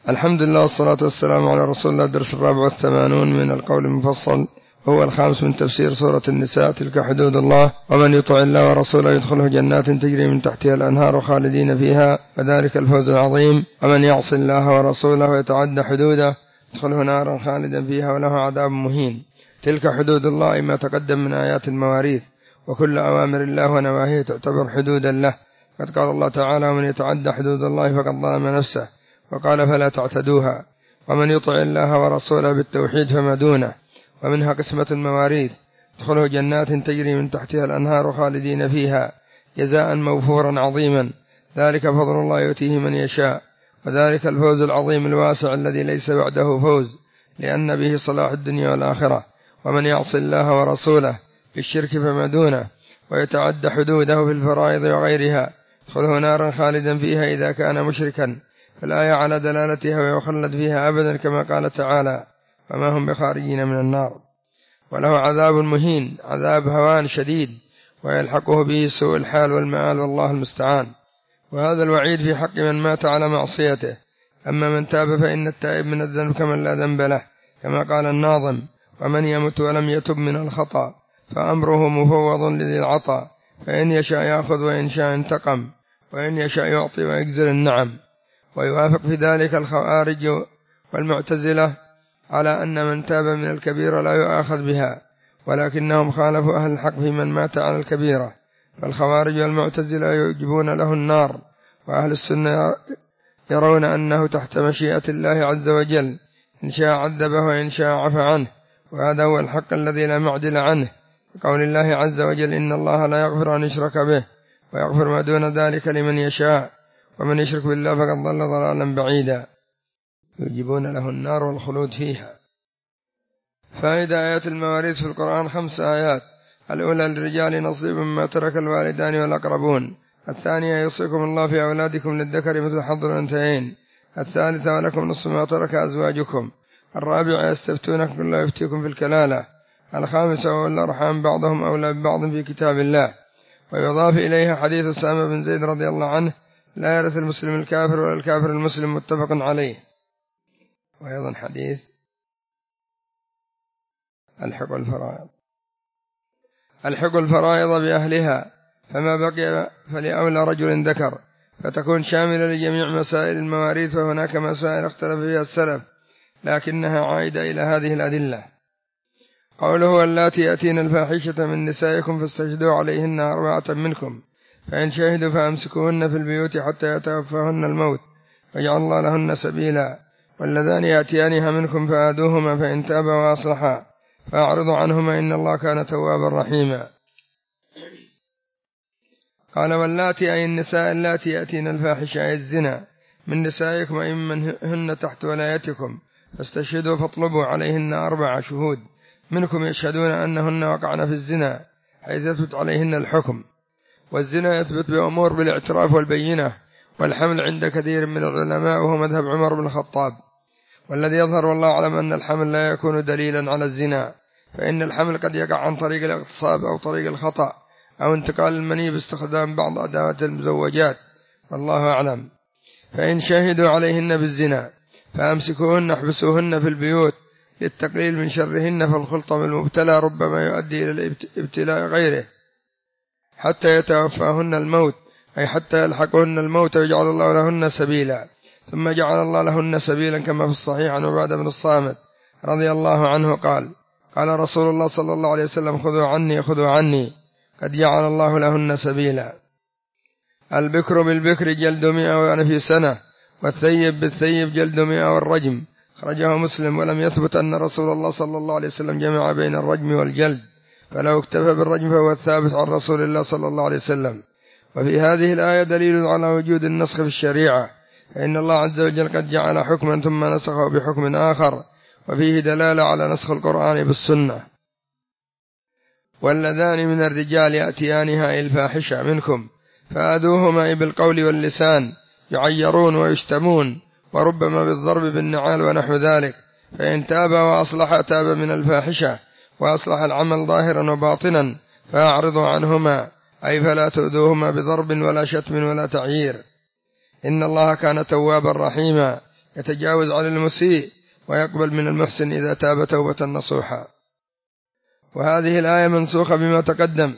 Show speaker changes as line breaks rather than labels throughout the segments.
الحمد لله والصلاة والسلام على رسول الله. الدرس 84 من القول المفصل، وهو 5 من تفسير سورة النساء. تلك حدود الله، ومن يطع الله ورسوله يدخله جنات تجري من تحتها الأنهار خالدين فيها وذلك الفوز العظيم. ومن يعص الله ورسوله ويتعدى حدوده يدخله نارا خالدا فيها وله عذاب مهين. تلك حدود الله ما تقدم من آيات المواريث، وكل أوامر الله ونواهيه تعتبر حدودا له. قد قال الله تعالى: ومن يتعدى حدود الله فقد ظلم نفسه، وقال: فلا تعتدوها. ومن يطع الله ورسوله بالتوحيد فما دونه. ومنها قسمة المواريث: ادخلوا جنات تجري من تحتها الأنهار خالدين فيها جزاء موفورا عظيما، ذلك فضل الله يؤتيه من يشاء، وذلك الفوز العظيم الواسع الذي ليس بعده فوز، لأن به صلاح الدنيا والآخرة. ومن يعص الله ورسوله بالشرك فما دونه ويتعد حدوده في الفرائض وغيرها ادخله نارا خالدا فيها إذا كان مشركا. فالآية على دلالتها ويخلد فيها أبدا، كما قال تعالى: وما هم بخارجين من النار. وله عذاب مهين، عذاب هوان شديد، ويلحقه به سوء الحال والمآل، والله المستعان. وهذا الوعيد في حق من مات على معصيته. أما من تاب فإن التائب من الذنب كمن لا ذنب له، كما قال الناظم: ومن يمت ولم يتب من الخطأ فأمره مفوض لذي العطا، فإن يشاء يأخذ وإن شاء انتقم، وإن يشاء يعطي ويجزل النعم. ويوافق في ذلك الخوارج والمعتزلة على أن من تاب من الكبيرة لا يؤاخذ بها، ولكنهم خالفوا أهل الحق في من مات على الكبيرة. فالخوارج والمعتزلة يوجبون له النار، وأهل السنة يرون أنه تحت مشيئة الله عز وجل، إن شاء عذبه وإن شاء عفى عنه، وهذا هو الحق الذي لا معدل عنه، قول الله عز وجل: إن الله لا يغفر أن يشرك به ويغفر ما دون ذلك لمن يشاء، ومن يشرك بالله فقد ضل ضلالا بعيدا. يجيبون له النار والخلود فيها. فائدة آيات المواريث في القرآن 5 آيات. الأولى: للرجال نصيب مما ترك الوالدان والأقربون. الثانية: يوصيكم الله في أولادكم للذكر مثل حظ الأنثيين. الثالثة: ولكم نصف ما ترك أزواجكم. الرابعة: يستفتونكم قل لا يفتيكم في الكلالة. الخامسة: والأرحام بعضهم أولى ببعض في كتاب الله. ويضاف إليها حديث أسامة بن زيد رضي الله عنه: لا يرث المسلم الكافر ولا الكافر المسلم، متفق عليه. وأيضا حديث الحق الفرائض بأهلها، فما بقي فلأولى رجل ذكر، فتكون شاملة لجميع مسائل المواريث. وهناك مسائل اختلف فيها السلف، لكنها عائدة إلى هذه الأدلة. قوله: واللاتي يأتين الفاحشة من نسائكم فاستشهدوا عليهن 4 منكم، فإن شهدوا فأمسكوهن في البيوت حتى يتوفاهن الموت واجعل الله لهن سبيلا، واللذان يأتيانها منكم فآذوهما، فإن تابا وأصلحا فأعرضوا عنهما إن الله كان توابا رحيما. قال: واللاتي أي النساء اللاتي يأتين الفاحشة أي الزنا من نسائكم أي من هن تحت ولايتكم، فاستشهدوا فاطلبوا عليهن 4 شهود منكم يشهدون أنهن وقعن في الزنا، حيث يثبت عليهن الحكم. والزنا يثبت بأمور بالاعتراف والبينة والحمل عند كثير من العلماء، وهو مذهب عمر بن الخطاب. والذي يظهر والله أعلم أن الحمل لا يكون دليلا على الزنا، فإن الحمل قد يقع عن طريق الاغتصاب أو طريق الخطأ أو انتقال المني باستخدام بعض أدوات المزوجات، والله أعلم. فإن شهدوا عليهن بالزنا فأمسكوهن احبسوهن في البيوت للتقليل من شرهن، فالخلط بالمبتلى ربما يؤدي إلى ابتلاء غيره حتى يتوفاهن الموت، أي حتى يلحقهن الموت ويجعل الله لهن سبيلا. ثم جعل الله لهن سبيلا، كما في الصحيح عن عبادة بن الصامت رضي الله عنه قال: قال رسول الله صلى الله عليه وسلم: خذوا عني قد جعل الله لهن سبيلا. البكر بالبكر جلد 100 ونفي سنة، والثيب بالثيب جلد 100 والرجم. خرجه مسلم. ولم يثبت أن رسول الله صلى الله عليه وسلم جمع بين الرجم والجلد، فلو اكتفى بالرجم فهو الثابت عن رسول الله صلى الله عليه وسلم. وفي هذه الآية دليل على وجود النسخ في الشريعة، فإن الله عز وجل قد جعل حكما ثم نسخه بحكم آخر، وفيه دلالة على نسخ القرآن بالسنة. واللذان من الرجال يأتيانها الفاحشة منكم فآذوهما بالقول واللسان، يعيرون ويشتمون، وربما بالضرب بالنعال ونحو ذلك. فإن تابا وأصلحا تاب من الفاحشة وأصلح العمل ظاهرا وباطنا فأعرضوا عنهما، أي فلا تؤذوهما بضرب ولا شتم ولا تعيير. إن الله كان توابا رحيما، يتجاوز عن المسيء ويقبل من المحسن إذا تاب توبة نصوحا. وهذه الآية منسوخة بما تقدم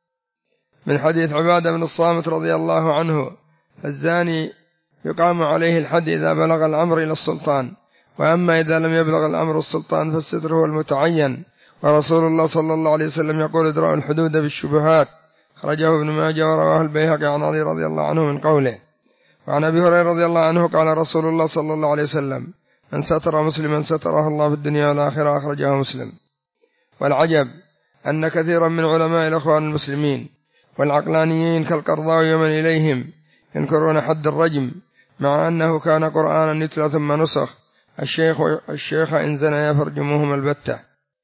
من حديث عبادة بن الصامت رضي الله عنه: الزاني يقام عليه الحد إذا بلغ الأمر إلى السلطان، وأما إذا لم يبلغ الأمر السلطان فالستر هو المتعين. ورسول الله صلى الله عليه وسلم يقول: ادرأوا الحدود بالشبهات. خرجه ابن ماجه ورواه البيهقي عن علي رضي الله عنه من قوله. وعن أبي هريرة رضي الله عنه قال رسول الله صلى الله عليه وسلم: من ستر مسلما ستره الله في الدنيا والآخرة. أخرجه مسلم. والعجب أن كثيرا من علماء الإخوان المسلمين والعقلانيين كالقرضاوي ومن إليهم ينكرون حد الرجم، مع أنه كان قرآنا يتلى ثم نسخ. الشيخ إن زنيا فارجموهما البتة.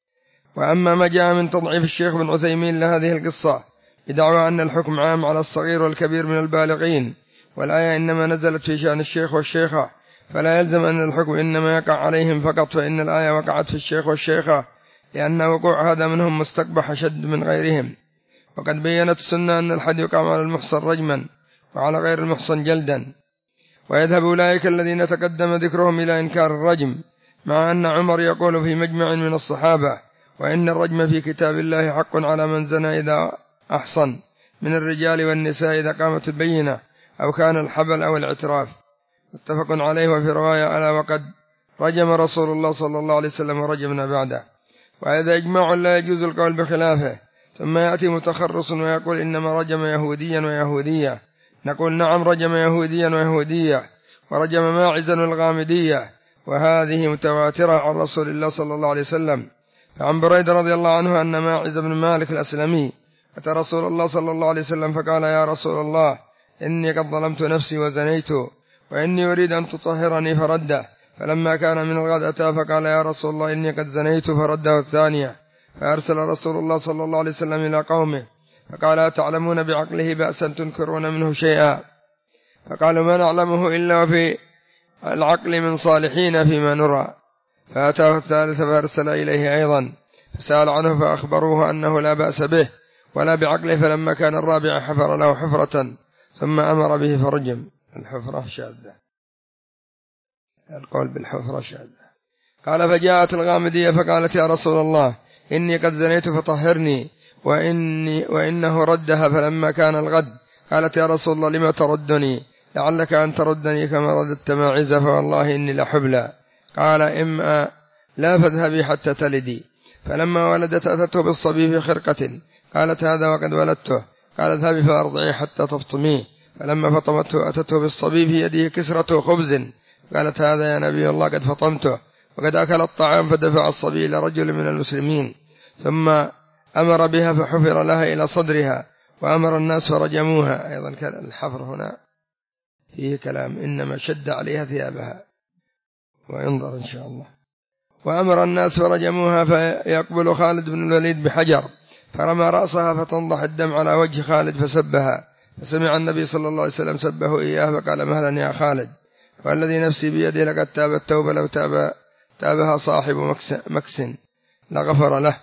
وأما ما جاء من تضعيف الشيخ بن عثيمين لهذه القصة بدعوى أن الحكم عام على الصغير والكبير من البالغين، والآية إنما نزلت في شأن الشيخ والشيخة، فلا يلزم أن الحكم إنما يقع عليهم فقط، فإن الآية وقعت في الشيخ والشيخة لأن وقوع هذا منهم مستقبح أشد من غيرهم. وقد بيّنت السنة أن الحد يقام على المحصن رجما وعلى غير المحصن جلدا. ويذهب أولئك الذين تقدم ذكرهم إلى إنكار الرجم، مع أن عمر يقول في مجمع من الصحابة: وإن الرجم في كتاب الله حق على من زنى إذا أحصن من الرجال والنساء إذا قامت البينة أو كان الحبل أو الاعتراف. متفق عليه. وفي رواية: ألا وقد رجم رسول الله صلى الله عليه وسلم ورجمنا بعده. وهذا إجماع لا يجوز القول بخلافه. ثم يأتي متخرص ويقول إنما رجم يهوديا ويهودية. نقول: نعم، رجم يهوديا ويهودية، ورجم ماعزا والغامدية، وهذه متواترة عن رسول الله صلى الله عليه وسلم. فعن بريدة رضي الله عنه أن ماعز بن مالك الأسلمي أتى رسول الله صلى الله عليه وسلم فقال: يا رسول الله، إني قد ظلمت نفسي وزنيت، وإني أريد أن تطهرني، فرده. فلما كان من الغد أتى فقال: يا رسول الله، إني قد زنيت، فرده الثانية. فأرسل رسول الله صلى الله عليه وسلم إلى قومه فقال: أتعلمون بعقله بأسا تنكرون منه شيئا؟ فقالوا: ما نعلمه إلا وفي العقل من صالحين فيما نرى. فأتاه الثالث فأرسل إليه أيضا فسأل عنه فأخبروه أنه لا بأس به ولا بعقله. فلما كان الرابع حفر له حفرة ثم أمر به فرجم. الحفرة شاذة، القول بالحفرة شاذة. قال: فجاءت الغامدية فقالت: يا رسول الله، إني قد زنيت فطهرني، وإنه ردها. فلما كان الغد قالت: يا رسول الله، لما تردني؟ لعلك أن تردني كما رددت ماعزة، فوالله إني لحبلى. قال: إما لا، فاذهبي حتى تلدي. فلما ولدت أتته بالصبي في خرقة، قالت: هذا وقد ولدته. قال: اذهبي فأرضعي حتى تفطميه. فلما فطمته أتته بالصبي في يده كسرة خبز، قالت: هذا يا نبي الله قد فطمته وقد أكل الطعام. فدفع الصبي إلى رجل من المسلمين ثم أمر بها فحفر لها إلى صدرها، وأمر الناس فرجموها. أيضا كان الحفر هنا فيه كلام، إنما شد عليها ثيابها، وينظر إن شاء الله. وأمر الناس فرجموها. فيقبل خالد بن الوليد بحجر فرمى رأسها فتنضح الدم على وجه خالد فسبها. فسمع النبي صلى الله عليه وسلم سبه إياه فقال: مهلا يا خالد، والذي نفسي بيده لقد تاب التوبة، لو تابها صاحب مكس لغفر له.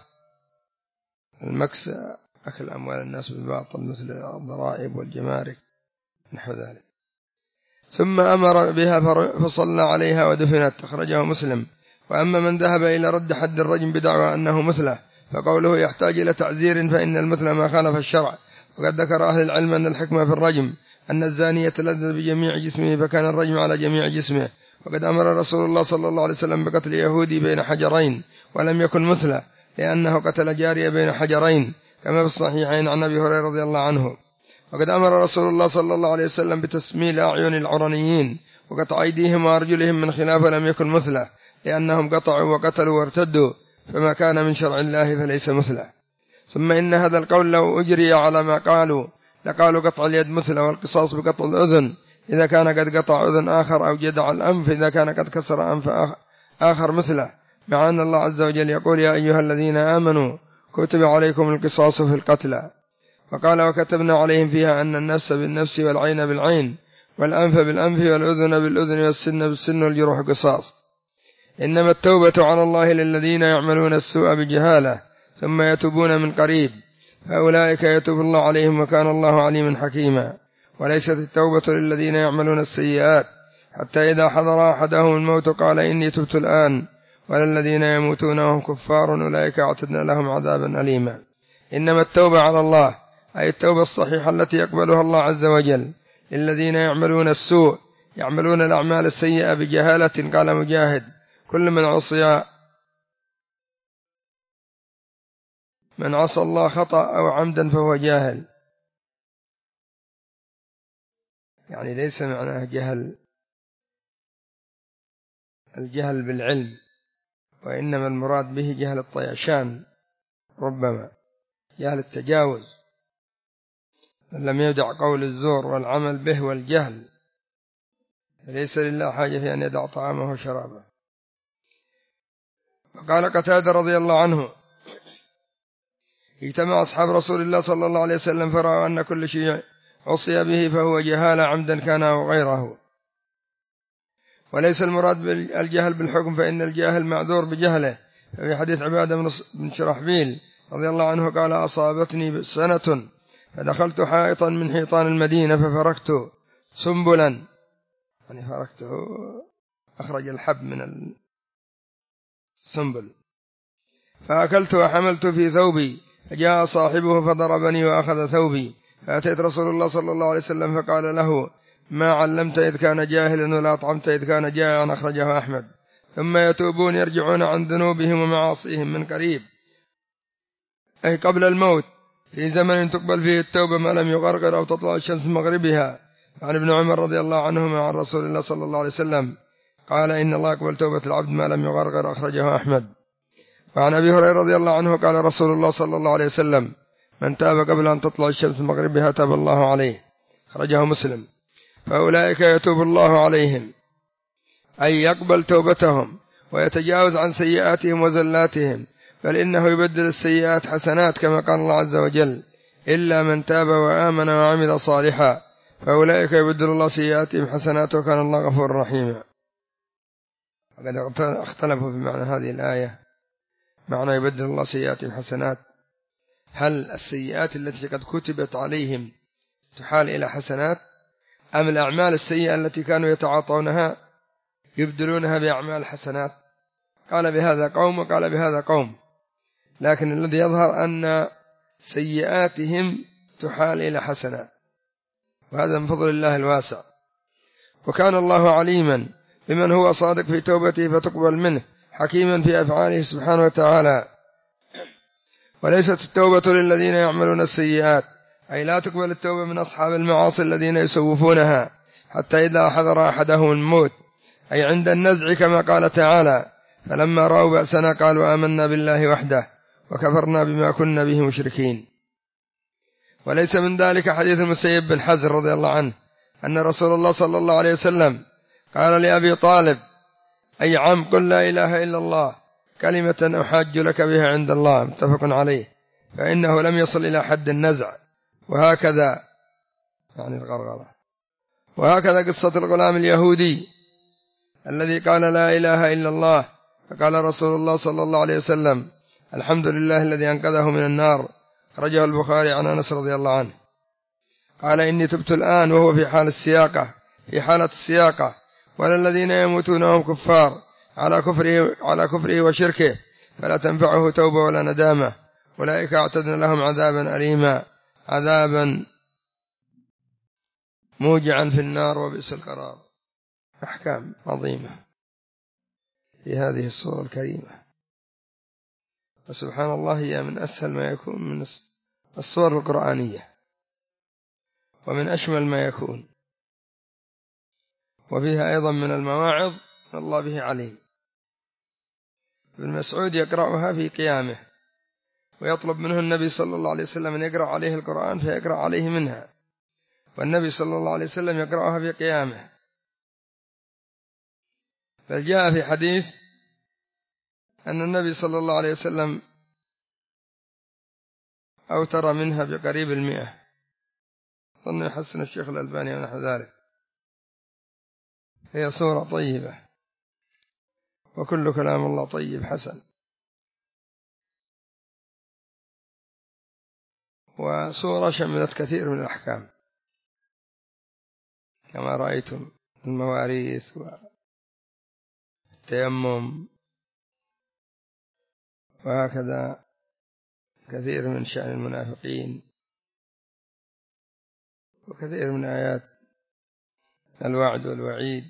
المكس أكل أموال الناس بالباطل مثل الضرائب والجمارك نحو ذلك. ثم أمر بها فصلى عليها ودفنت. أخرجه مسلم. وأما من ذهب إلى رد حد الرجم بدعوى أنه مثله فقوله يحتاج إلى تعزير، فإن المثل ما خالف الشرع. وقد ذكر أهل العلم أن الحكمة في الرجم أن الزاني يتلذذ بجميع جسمه، فكان الرجم على جميع جسمه. وقد أمر رسول الله صلى الله عليه وسلم بقتل يهودي بين حجرين ولم يكن مثله، لأنه قتل جارية بين حجرين كما في الصحيحين عن أبي هريرة رضي الله عنه. وقد أمر رسول الله صلى الله عليه وسلم بتسميل أعين العرنيين وقطع أيديهم وأرجلهم من خلاف ولم يكن مثله، لأنهم قطعوا وقتلوا وارتدوا، فما كان من شرع الله فليس مثله. ثم إن هذا القول لو أجري على ما قالوا لقالوا قطع اليد مثله، والقصاص بقطع الأذن إذا كان قد قطع أذن آخر، أو جدع الأنف إذا كان قد كسر أنف آخر مثله، مع أن الله عز وجل يقول: يا أيها الذين آمنوا كتب عليكم القصاص في القتلى. وقال: وكتبنا عليهم فيها أن النفس بالنفس والعين بالعين والأنف بالأنف والأذن بالأذن والسن بالسن والجروح قصاص. إنما التوبة على الله للذين يعملون السوء بجهالة ثم يتوبون من قريب، فأولئك يتوب الله عليهم وكان الله عليما حكيما. وليست التوبة للذين يعملون السيئات حتى إذا حضر أحدهم الموت قال إني تبت الآن ولا الذين يموتون وهم كفار أولئك أعتدنا لهم عذابا أليما. إنما التوبة على الله أي التوبة الصحيحة التي يقبلها الله عز وجل للذين يعملون السوء، يعملون الأعمال السيئة بجهالة. قال مجاهد: كل من عصى الله خطأ أو عمدا فهو جاهل. يعني ليس معناه الجهل بالعلم، وإنما المراد به جهل الطيشان، ربما جهل التجاوز، من لم يدع قول الزور والعمل به والجهل ليس لله حاجة في أن يدع طعامه وشرابه. وقال قتادة رضي الله عنه: اجتمع أصحاب رسول الله صلى الله عليه وسلم فرأوا أن كل شيء عصي به فهو جهالة عمدا كان أو غيره، وليس المراد بالجهل بالحكم، فإن الجاهل معذور بجهله. في حديث عبادة بن شرحبيل رضي الله عنه قال: أصابتني سنة فدخلت حائطا من حيطان المدينة ففركت سنبلا، يعني فركته، أخرج الحب من السنبل، فأكلت وحملت في ثوبي، فجاء صاحبه فضربني وأخذ ثوبي، فأتيت رسول الله صلى الله عليه وسلم فقال له: ما علمت إذ كان جاهلا ولا أطعمت إذ كان جائعا. أخرجه أحمد. ثم يتوبون يرجعون عن ذنوبهم ومعاصيهم من قريب، أي قبل الموت، في زمن تقبل فيه التوبة ما لم يغرغر أو تطلع الشمس من مغربها. عن ابن عمر رضي الله عنهما عن رسول الله صلى الله عليه وسلم قال: إن الله يقبل توبة العبد ما لم يغرغر. أخرجه أحمد. وعن أبي هريرة رضي الله عنه قال رسول الله صلى الله عليه وسلم: من تاب قبل أن تطلع الشمس من مغربها تاب الله عليه. أخرجه مسلم. فأولئك يتوب الله عليهم، أي يقبل توبتهم ويتجاوز عن سيئاتهم وزلاتهم، بل إنه يبدل السيئات حسنات كما قال الله عز وجل: إلا من تاب وآمن وعمل صالحا فأولئك يبدل الله سيئاتهم حسنات وكان الله غفورا رحيما. وقد اختلفوا في معنى هذه الآية، معنى يبدل الله سيئاتهم حسنات، هل السيئات التي قد كتبت عليهم تحال إلى حسنات، أم الأعمال السيئة التي كانوا يتعاطونها يبدلونها بأعمال حسنات؟ قال بهذا قوم وقال بهذا قوم، لكن الذي يظهر أن سيئاتهم تحال إلى حسنات، وهذا من فضل الله الواسع. وكان الله عليما بمن هو صادق في توبته فتقبل منه، حكيما في أفعاله سبحانه وتعالى. وليست التوبة للذين يعملون السيئات، أي لا تقبل التوبة من أصحاب المعاصي الذين يسوفونها حتى إذا حضر أحدهم الموت، أي عند النزع، كما قال تعالى: فلما رأوا بأسنا قالوا آمنا بالله وحده وكفرنا بما كنا به مشركين. وليس من ذلك حديث المسيب بن حزر رضي الله عنه أن رسول الله صلى الله عليه وسلم قال لأبي طالب: أي عم، قل لا إله إلا الله كلمة أحاج لك بها عند الله. متفق عليه. فإنه لم يصل إلى حد النزع. وهكذا يعني الغرغرة. وهكذا قصة الغلام اليهودي الذي قال لا إله إلا الله، فقال رسول الله صلى الله عليه وسلم: الحمد لله الذي أنقذه من النار. خرجه البخاري عن أنس رضي الله عنه قال: إني تبت الآن، وهو في حالة السياقة: ولا الذين يموتون وهم كفار على كفره وشركه فلا تنفعه توبة ولا ندامة، أولئك أعتدنا لهم عذابا أليما، عذابا موجعا في النار وبئس القرار. أحكام عظيمة في هذه السورة الكريمة، وسبحان الله هي من أسهل ما يكون من السور القرآنية، ومن أشمل ما يكون، وفيها أيضا من المواعظ الله به عليم. ابن مسعود يقرأها في قيامه، ويطلب منه النبي صلى الله عليه وسلم أن يقرأ عليه القرآن فيقرأ عليه منها، والنبي صلى الله عليه وسلم يقرأها في قيامه. بل جاء في حديث أن النبي صلى الله عليه وسلم أوتر منها بقريب 100، ظن يحسن الشيخ الألباني ونحو ذلك. هي سورة طيبة، وكل كلام الله طيب حسن، وسورة شملت كثير من الأحكام كما رأيتم والمواريث والتيمم، وهكذا كثير من شأن المنافقين، وكثير من آيات الوعد والوعيد،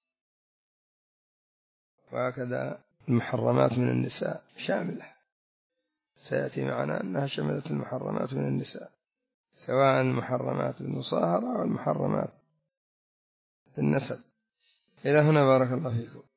وهكذا المحرمات من النساء شاملة، سيأتي معنا أنها شملت المحرمات من النساء، سواء المحرمات بالمصاهرة أو المحرمات بالنسب. إلى هنا بارك الله فيكم.